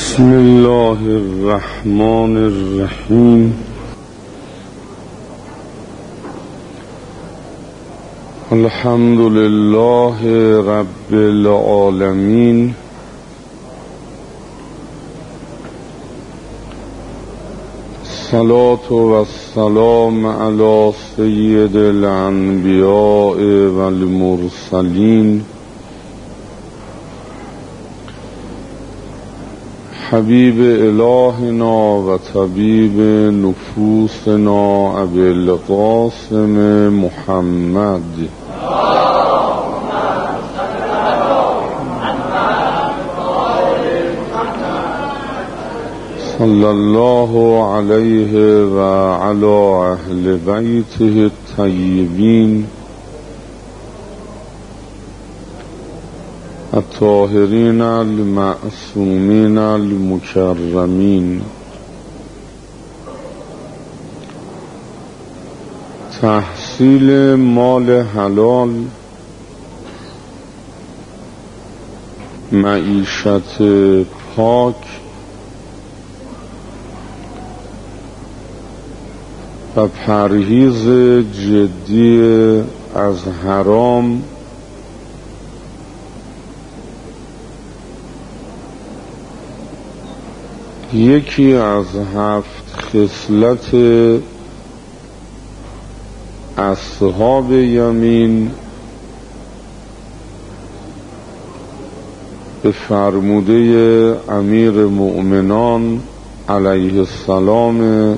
بسم الله الرحمن الرحیم. الحمد لله رب العالمین. الصلاة والسلام علی سید الانبیاء والمرسلین حبیب الهنا و طبیب نفوسنا ابی القاسم محمد صلی الله علیه و علی اهل بیته الطیبین الطاهرین المعصومین المکرمین. تحصیل مال حلال، معیشت پاک و پرهیز جدی از حرام یکی از 7 خصلت اصحاب یمین به فرموده امیر مؤمنان علیه السلام،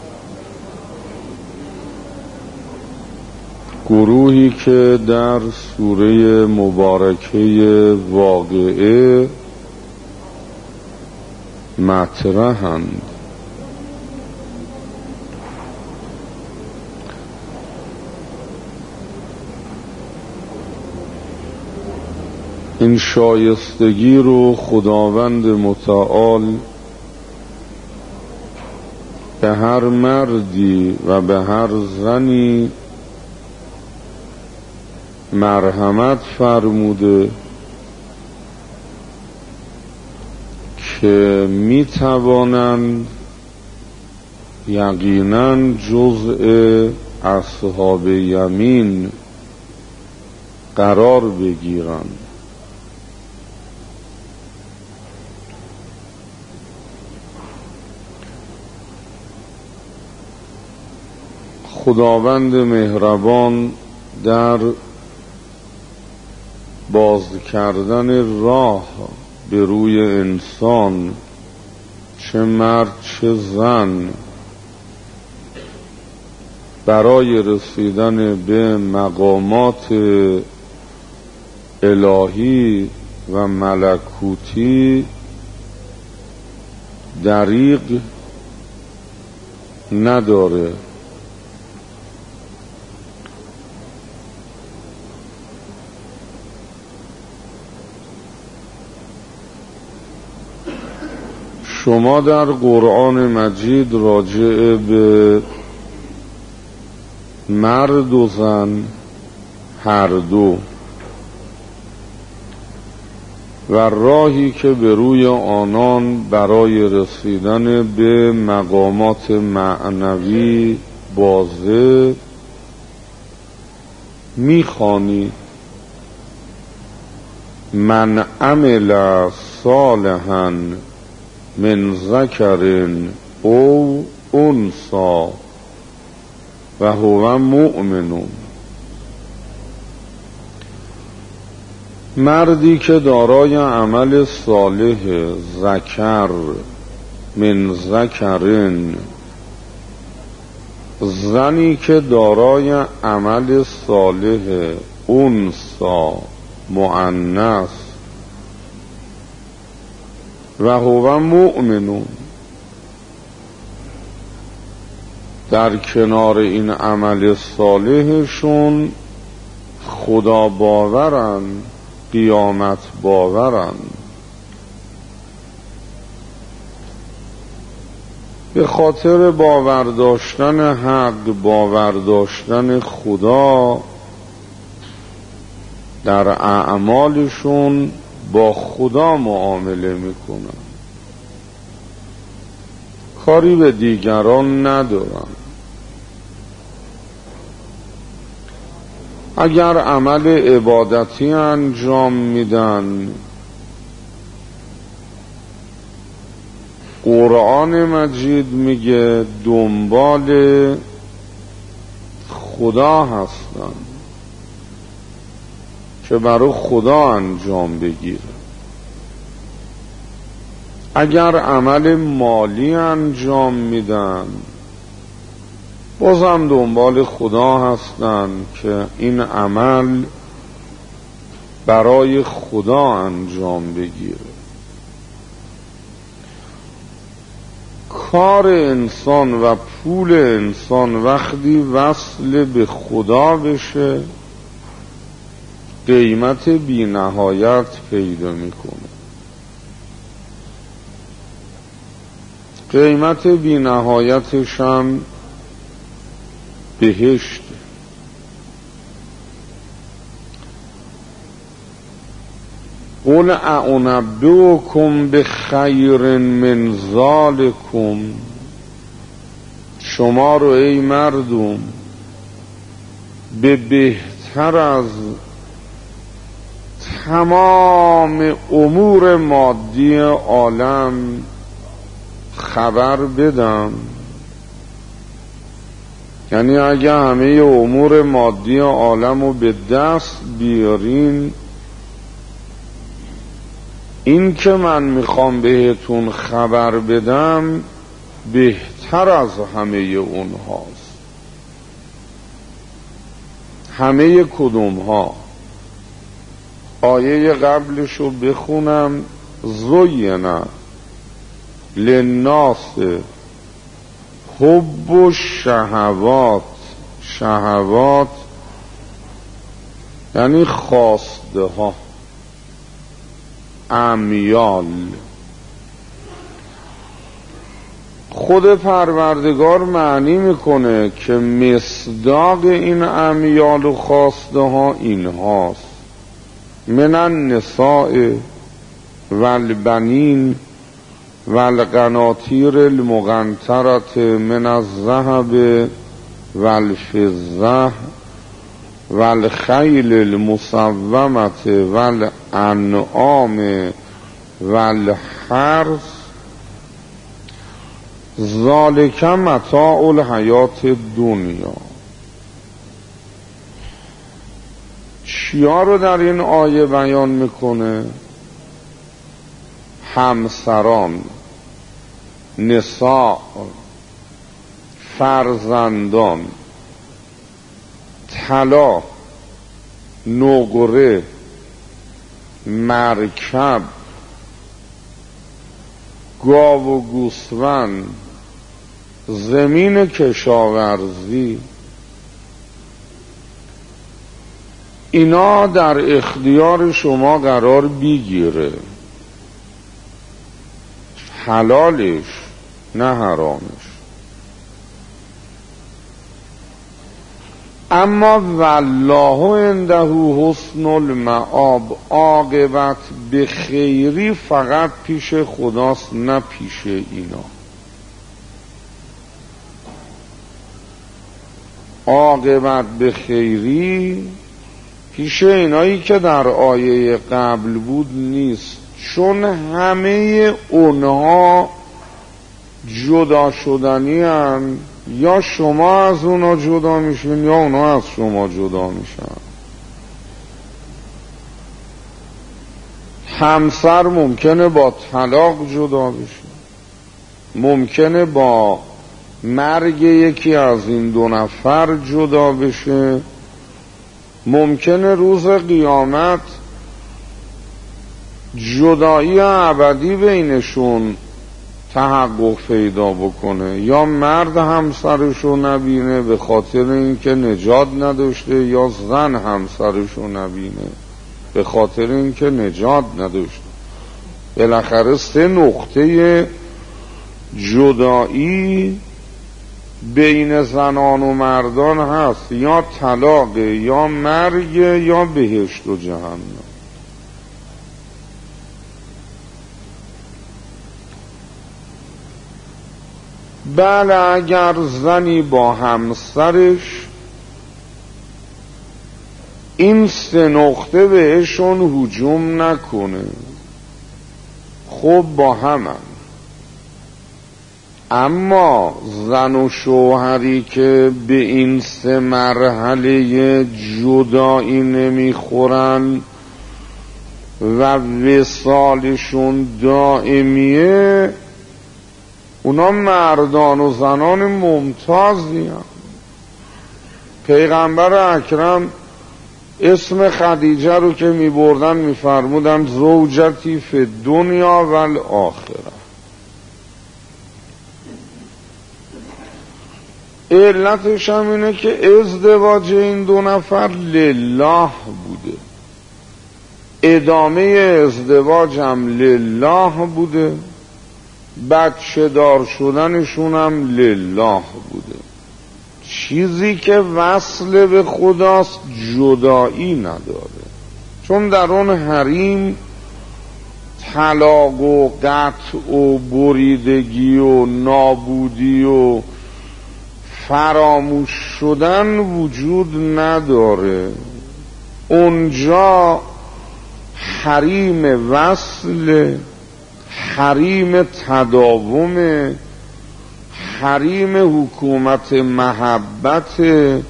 گروهی که در سوره مبارکه واقعه مطرحند. این شایستگی رو خداوند متعال به هر مردی و به هر زنی مرحمت فرموده که می توانند یقیناً جزء اصحاب یمین قرار بگیرند. خداوند مهربان در باز کردن راه به روی انسان، چه مرد چه زن، برای رسیدن به مقامات الهی و ملکوتی دریغ نداره. شما در قرآن مجید راجع به مرد و زن هر دو و راهی که به روی آنان برای رسیدن به مقامات معنوی بازه می‌خوانید. من عمل صالحاً من ذکر او انثی و هو مؤمن. مردی که دارای عمل صالح ذکر من ذکرن، زنی که دارای عمل صالح انثی مؤنث و هو مؤمنون، در کنار این عمل صالحشون خدا باورن، قیامت باورن، به خاطر باور داشتن حق، باور داشتن خدا، در اعمالشون با خدا معامله میکنن. کاری به دیگران ندارم. اگر عمل عبادتی انجام میدن، قرآن مجید میگه دنبال خدا هستن که برای خدا انجام بگیره. اگر عمل مالی انجام میدن، بازم دنبال خدا هستن که این عمل برای خدا انجام بگیره. کار انسان و پول انسان وقتی وصل به خدا بشه، قیمت بی نهایت پیدا میکنه. قیمت بی نهایتش هم بهشت. قل اعنبئکم بخیر من ذالکم، شما رو ای مردم به بهتر از تمام امور مادی عالم خبر بدم. یعنی اگه همه امور مادی عالم رو به دست بیارین، این که من میخوام بهتون خبر بدم بهتر از همه اونهاست. همه کدوم ها؟ آیه قبلشو بخونم. زینه للناس حب الشهوات، شهوات یعنی خواسته ها، امیال. خود پروردگار معنی میکنه که مصداق این امیال و خواسته ها این هاست: من النساء والبنین والقناطیر المقنطرة من الذهب والفضة والخیل المسومة والانعام والحرث ذالک متاع الحیات الدنیا. چیا رو در این آیه بیان میکنه؟ همسران، نساء، فرزندان، طلا، نقره، مرکب، گاو و گوسفند، زمین کشاورزی، اینا در اختیار شما قرار بگیره. حلالش نه حرامش. اما والله عنده حسن المآب، عاقبت به خیری فقط پیش خداست نه پیش اینا. عاقبت به خیری پیش اینایی که در آیه قبل بود نیست، چون همه اونها جدا شدنی هن. یا شما از اونها جدا میشین یا اونها از شما جدا میشن. همسر ممکنه با طلاق جدا بشه، ممکنه با مرگ یکی از این دو نفر جدا بشه، ممکنه روز قیامت جدایی ابدی بینشون تحقق پیدا بکنه. یا مرد همسرشو نبینه به خاطر اینکه نجات نداشته، یا زن همسرشو نبینه به خاطر اینکه نجات نداشته. بالاخره 3 نقطه جدایی بین زنان و مردان هست: یا طلاق، یا مرگ، یا بهشت و جهنم. بله اگر زنی با همسرش این 3 نقطه بهشون هجوم نکنه، خب با همن. اما زن و شوهری که به این 3 مرحله جدایی نمیخورن و وصالشون دائمیه، اونا مردان و زنان ممتازی هم. پیغمبر اکرم اسم خدیجه رو که می بردن می فرمودن زوجتی فی دنیا و الاخره. علتش هم اینه که ازدواج این 2 نفر لله بوده، ادامه ازدواج هم لله بوده، بچه دار شدنشون هم لله بوده. چیزی که وصل به خداست جدایی نداره، چون در اون حریم طلاق و قطع و بریدگی و نابودی و فراموش شدن وجود نداره. اونجا حریم وصل، حریم تداوم، حریم حکومت محبت،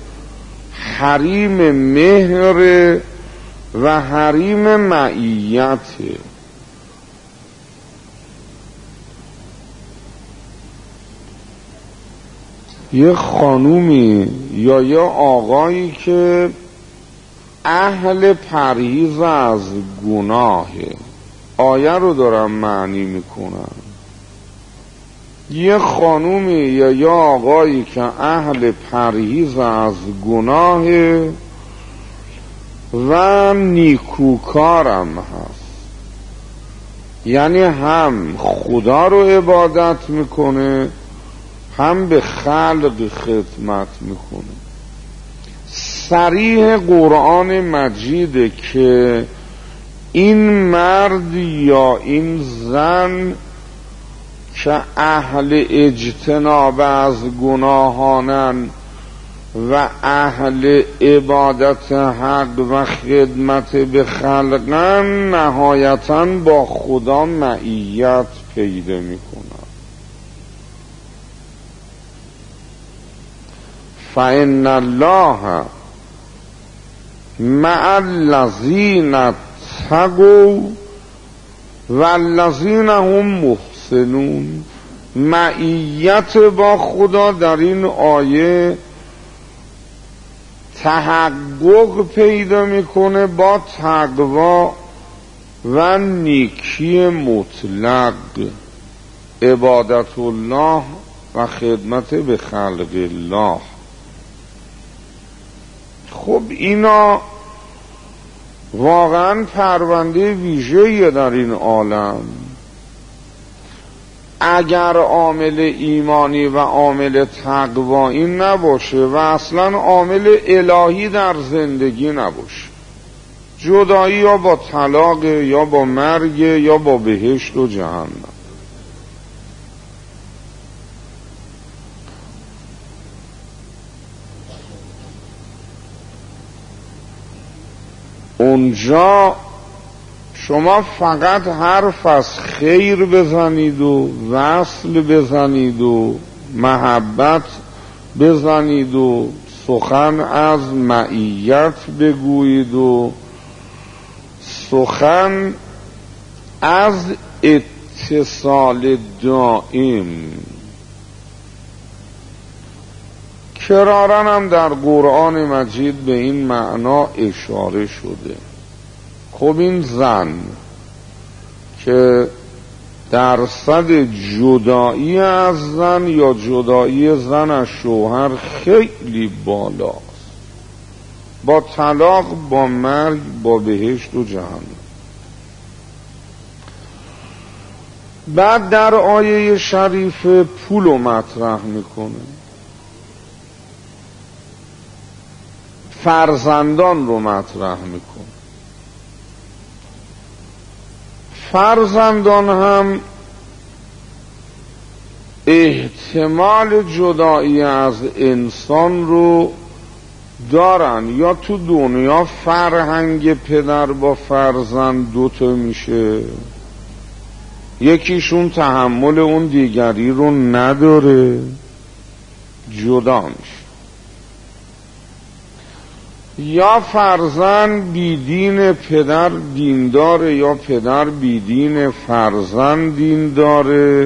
حریم مهر و حریم معیت. یه خانومی یا یه آقایی که اهل پرهیز از گناهه، آیه رو دارم معنی میکنم، یه خانومی یا یه آقایی که اهل پرهیز از گناهه و نیکوکارم هست، یعنی هم خدا رو عبادت میکنه هم به خلق خدمت میکنه. صریح قرآن مجیده که این مرد یا این زن که اهل اجتناب از گناهانن و اهل عبادت حق و خدمت به خلقن، نهایتاً با خدا معیت پیدا میکنن. فإن الله مع الذین اتقوا والذین هم محسنون. معیت با خدا در این آیه تحقق پیدا میکنه با تقوا و نیکی مطلق، عبادت الله و خدمت به خلق الله. خب اینا واقعا پرونده ویژه‌ای در این عالم. اگر عامل ایمانی و عامل تقوایی نباشه و اصلا عامل الهی در زندگی نباشه، جدایی یا با طلاق یا با مرگ یا با بهشت و جهنم. اونجا شما فقط حرف از خیر بزنید و وصل بزنید و محبت بزنید و سخن از معیت بگویید و سخن از اتصال دائم. کرارن هم در قرآن مجید به این معنا اشاره شده. خب این زن که درصد جدایی از زن یا جدایی زن از شوهر خیلی بالاست، با طلاق، با مرگ، با بهشت و جهنم. بعد در آیه شریف پول رو مطرح میکنه، فرزندان رو مطرح میکنه. فرزندان هم احتمال جدایی از انسان رو دارن. یا تو دنیا فرهنگ پدر با فرزند دوتا میشه، یکیشون تحمل اون دیگری رو نداره، جدا میشه. یا فرزند بیدین پدر دین داره، یا پدر بیدین فرزند دین داره،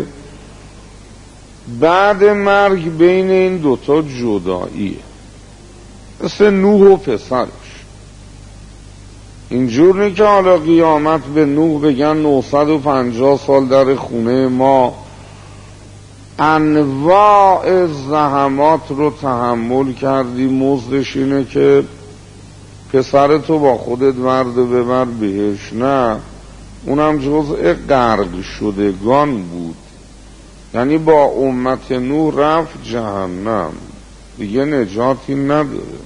بعد مرگ بین این دوتا جداییه. مثل نوح و پسرش. اینجور نی که حالا قیامت به نوح بگن 950 سال در خونه ما انواع زحمات رو تحمل کردی، مزدش اینه که پسرتو با خودت ورد ببر بهش. نه، اونم جزء غرق شدگان بود، یعنی با امت نوح رفت جهنم، دیگه نجاتی نداره.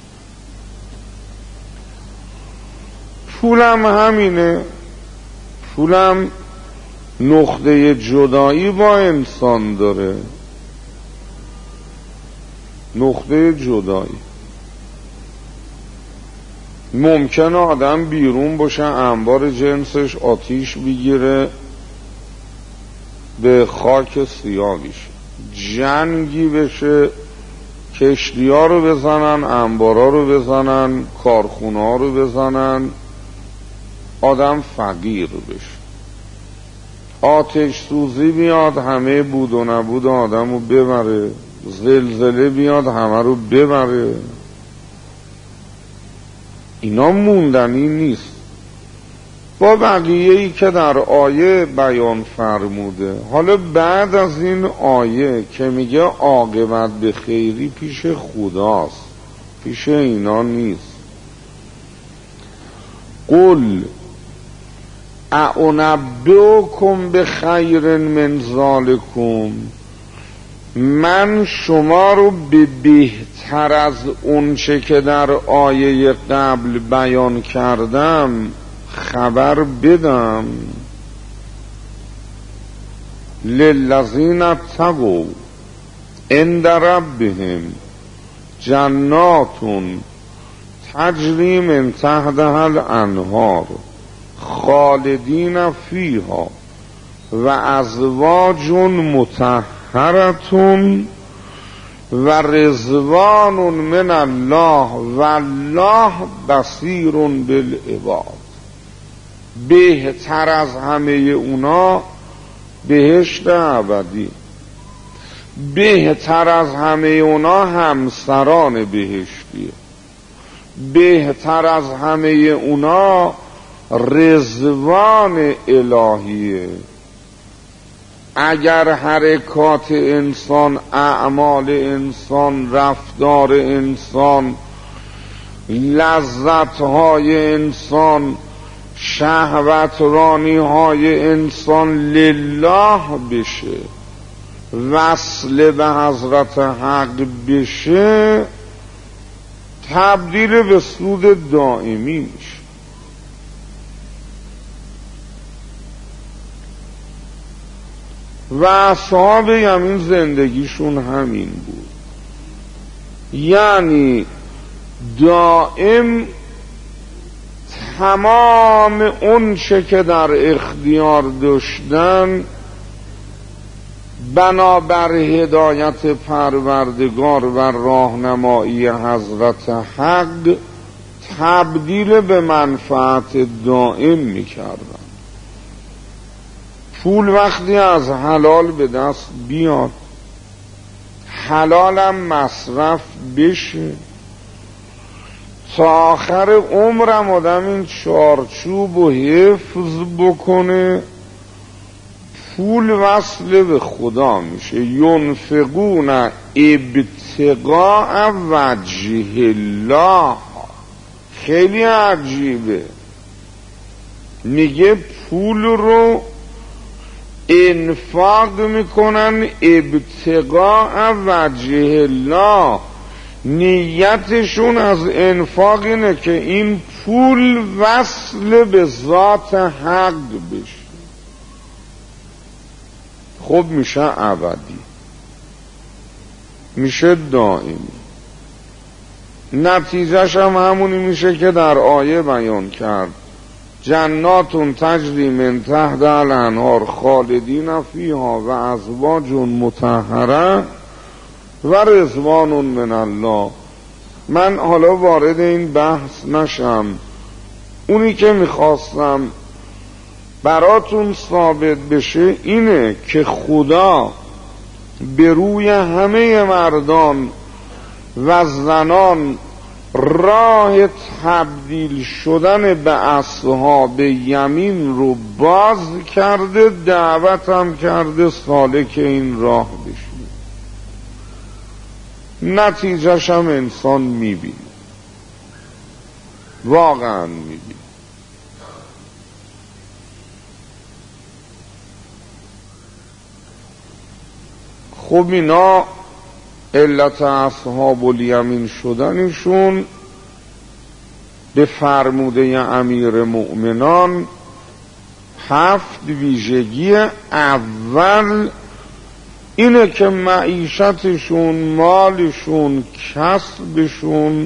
پولم همینه، پولم نقطه جدایی با انسان داره، نقطه جدایی. ممکنه آدم بیرون باشه، انبار جنسش آتیش بگیره، به خاک سیاه بشه، جنگی بشه، کشتی ها رو بزنن، انبارا رو بزنن، کارخونه ها رو بزنن، آدم فقیر بشه. آتش سوزی بیاد همه بود و نبود آدم رو ببره، زلزله بیاد همه رو ببره. اینا موندنی نیست. با بقیه‌ای که در آیه بیان فرموده. حالا بعد از این آیه که میگه عاقبت به خیری پیش خداست، پیش اینا نیست. قل اعنبئکم بخیر من ذالکم، من شما رو به بهتر از اون چه که در آیه قبل بیان کردم خبر بدم. للذین اتقوا عند ربهم جنات تجری من تحتها الانهار خالدین فیها و ازواج مطهرة و رضوان من الله والله بصیر بالعباد. بهتر از همه اونا بهشت ابدی، بهتر از همه اونا همسران بهشتیه، بهتر از همه اونا رضوان الهیه. اگر حرکات انسان، اعمال انسان، رفتار انسان، لذتهای انسان، شهوترانی های انسان لله بشه، وصل به حضرت حق بشه، تبدیل به سود دائمی میشه. و اصحاب یمین زندگیشون همین بود، یعنی دائم تمام اون چه که در اختیار داشتن بنابر هدایت پروردگار و راهنمایی حضرت حق تبدیل به منفعت دائم میکردن. پول وقتی از حلال به دست بیاد، حلالم مصرف بشه، تا آخر عمرم آدم این چارچوب و حفظ بکنه، پول وصل به خدا میشه. ینفقون ابتغاء وجه الله. خیلی عجیبه، میگه پول رو انفاق میکنن ابتغاء وجه الله، نیتشون از انفاق اینه که این پول وصل به ذات حق بشه. خب میشه ابدی، میشه دائمی. نتیجهش هم همونی میشه که در آیه بیان کرد: جنات تجری من تحت الانهار خالدین فیها و ازواج مطهره و رضوان من الله. من حالا وارد این بحث نشم، اونی که میخواستم براتون ثابت بشه اینه که خدا به روی همه مردان و زنان راه تبدیل شدن به اصحاب یمین رو باز کرده، دعوت هم کرده سالک این راه بشید. نتیجهش هم انسان میبینه، واقعا میبینه. خب اینا علت اصحاب الیمین شدنشون به فرموده امیر مؤمنان 7 ویژگی. اول اینه که معیشتشون، مالشون، کسبشون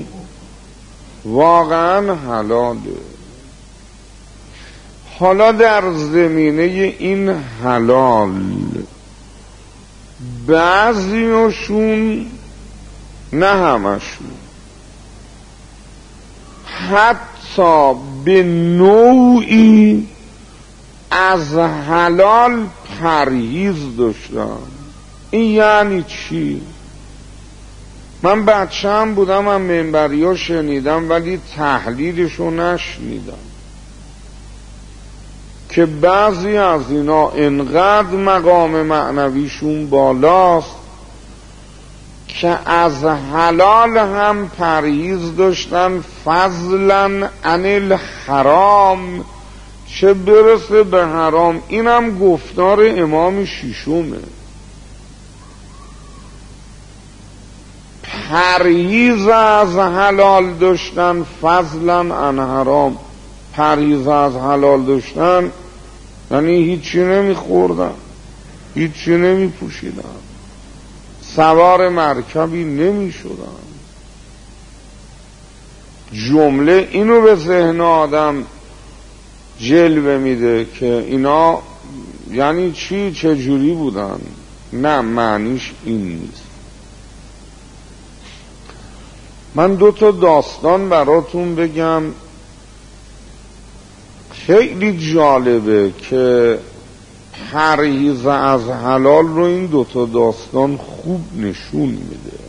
واقعا حلاله. حالا در زمینه این حلال بعضیشون، نه همشون، حتی به نوعی از حلال پرهیز داشتن. این یعنی چی؟ من بچه‌ام بودم، من منبری‌ها شنیدم ولی تحلیلشو نشنیدم که بعضی از اینا انقدر مقام معنویشون بالاست که از حلال هم پرهیز داشتن، فضلا عن الحرام، چه برسه به حرام. اینم گفتار امام ششمه. پرهیز از حلال داشتن، فضلا عن حرام. پرهیز از حلال داشتن یعنی هیچی نمیخوردن، هیچی نمیپوشیدن، سوار مرکبی نمیشدن. جمله اینو به ذهن آدم جلوه میده که اینا یعنی چی، چجوری بودن. نه، معنیش این نیست. من 2 تا داستان براتون بگم خیلی جالبه که پرهیز از حلال رو این 2 تا داستان خوب نشون میده.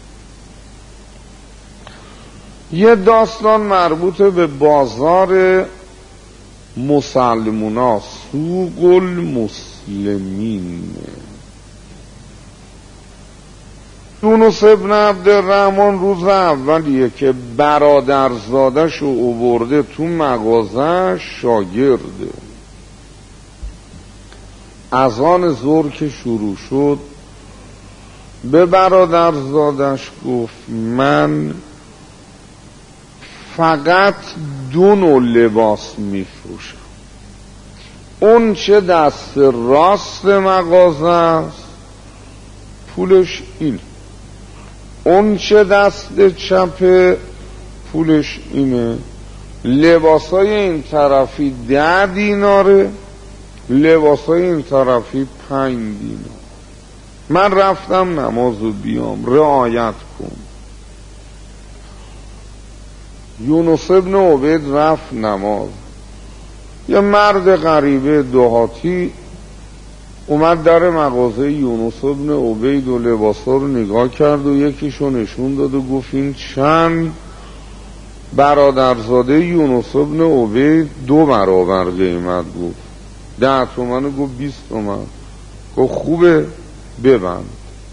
یه داستان مربوط به بازار مسلمونا، سوق المسلمین. یونس ابن عبدالرحمن روز اولیه که برادرزادش رو آورده تو مغازه شاگرده. از آن ظهر که شروع شد به برادرزادش گفت من فقط 2 نوع لباس میفروشم. اون چه دست راست مغازه است پولش این، اون چه دست چپ پولش اینه. لباسای این طرفی 10 دیناره، لباسای این طرفی 5 دینار. من رفتم نمازو بیام، رعایت کن. یونس ابن عبید رفت نماز. یه مرد غریبه دهاتی اومد در مغازه یونس ابن عبید و لباسا رو نگاه کرد و یکیشو نشون داد و گفت این چند؟ برادرزاده یونس ابن عبید 2 برابر قیمت گفت. 10 تومن گفت 20 تومن. گفت خوبه ببند.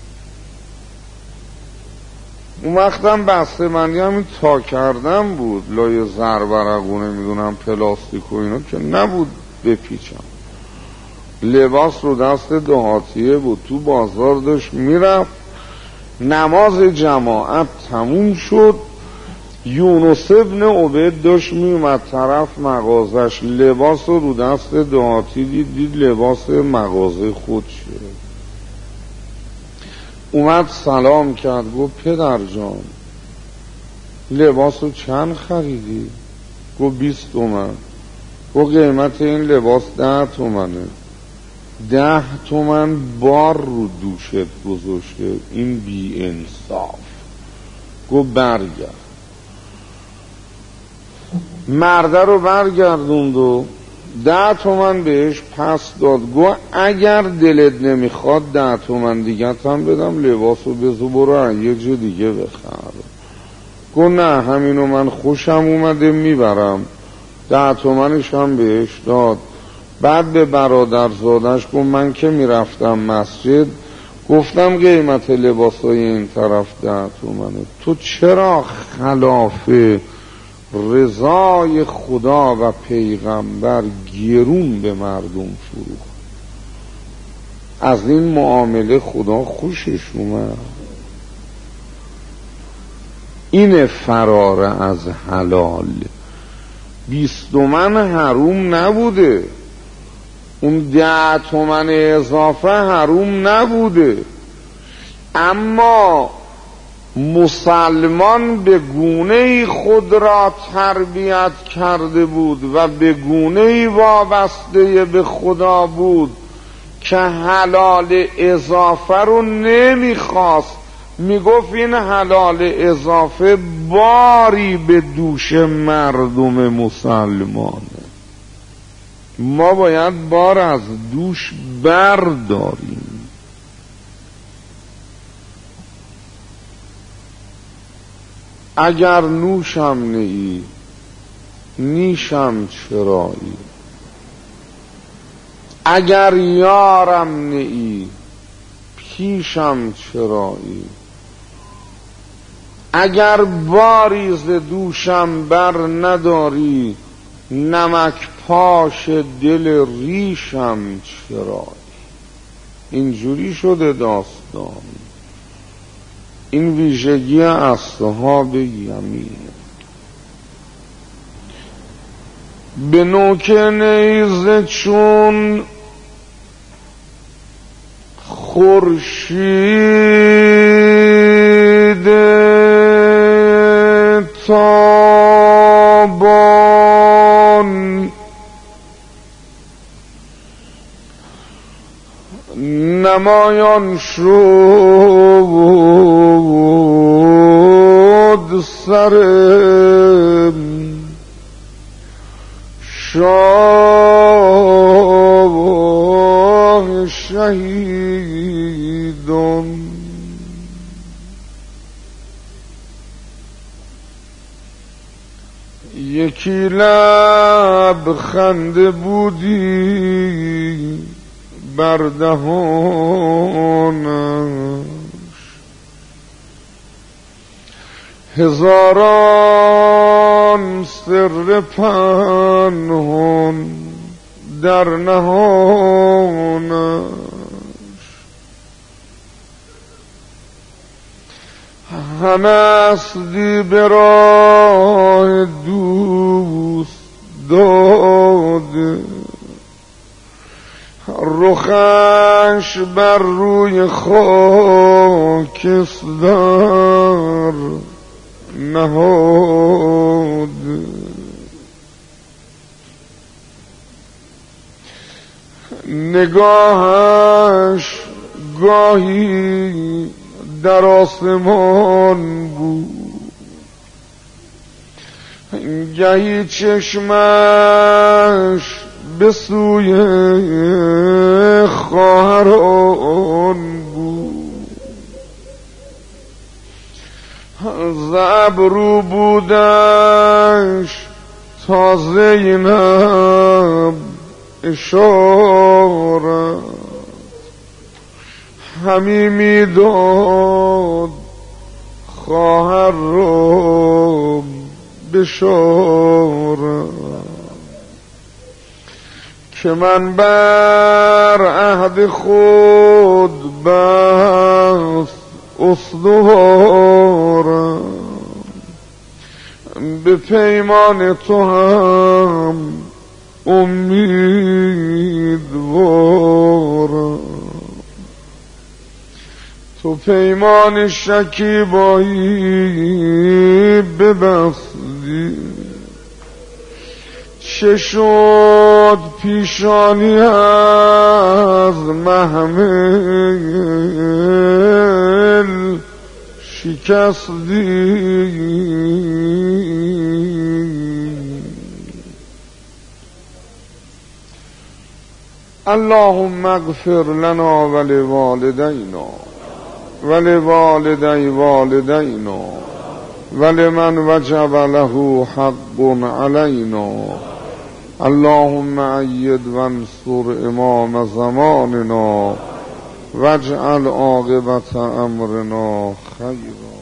اون وقتم بسته منی همین تا کردم بود، لای زربرقونه میدونم پلاستیک و اینا که نبود بپیچم. لباس رو دست دهاتیه بود، تو بازار داشت میرفت. نماز جماعت تموم شد، یونس ابن عبید داشت میومد طرف مغازش، لباس رو دست دهاتی دید لباس مغازه خودشه. اومد سلام کرد، گفت پدر جان لباسو چند خریدی؟ گفت 20 تومن. گفت قیمت این لباس 10 تومنه. 10 تومن بار رو دوشت گذاشته، این بی انصاف. گفت برگرد. مرده رو برگردوند و 10 تومن بهش پس داد. گفت اگر دلت نمیخواد 10 تومن دیگه هم بدم، لباسو بذار برو یه جا دیگه بخر. گفت نه همینو من خوشم اومده میبرم. 10 تومنش هم بهش داد. بعد به برادرزادش گفت من که میرفتم مسجد گفتم قیمت لباسای این طرف 10 تومنه، تو چرا خلاف رضای خدا و پیغمبر گرون به مردم فروخت؟ از این معامله خدا خوشش اومد. این فرار از حلال. 20 تومن حروم نبوده، اون 10 تومن اضافه حروم نبوده، اما مسلمان به گونه‌ای خود را تربیت کرده بود و به گونه‌ای وابسته به خدا بود که حلال اضافه رو نمیخواست. میگفت این حلال اضافه باری به دوش مردم مسلمانه، ما باید بار از دوش برداریم. اگر نوشم نئی نیشم چرایی، اگر یارم نئی پیشم چرایی، اگر باری ز دوشم بر نداری نمک پاش دل ریشم چرایی. اینجوری شده داستان. این ویژگی اصحاب یمین. به نوک نیزه چون خورشید تابان نمایان شد سر شاه شهیدان. یکی لب خنده بودی بر دهانش، هزاران سر پنهان در نهانش. همه اسدی به راه دوست داده، رخش بر روی خاکستر نهاده. نگاهش گاهی در آسمان بود، گهی چشمش به سوی خواهران بود. ز ابرو بودش تا زینب اشارت، همی میداد خواهر را بشارت که من بر عهد خود بس استوارم، به پیمان تو هم امیدوارم. تو پیمان شکیبایی ببستی، چه شد پیشانی از محمل شکستی. اللهم اغفر لنا ولوالدينا ولوالدي والدينا ولمن وجب له حق علينا. اللهم أيد وانصر إمام زماننا واجعل عاقبة أمرنا خيرا.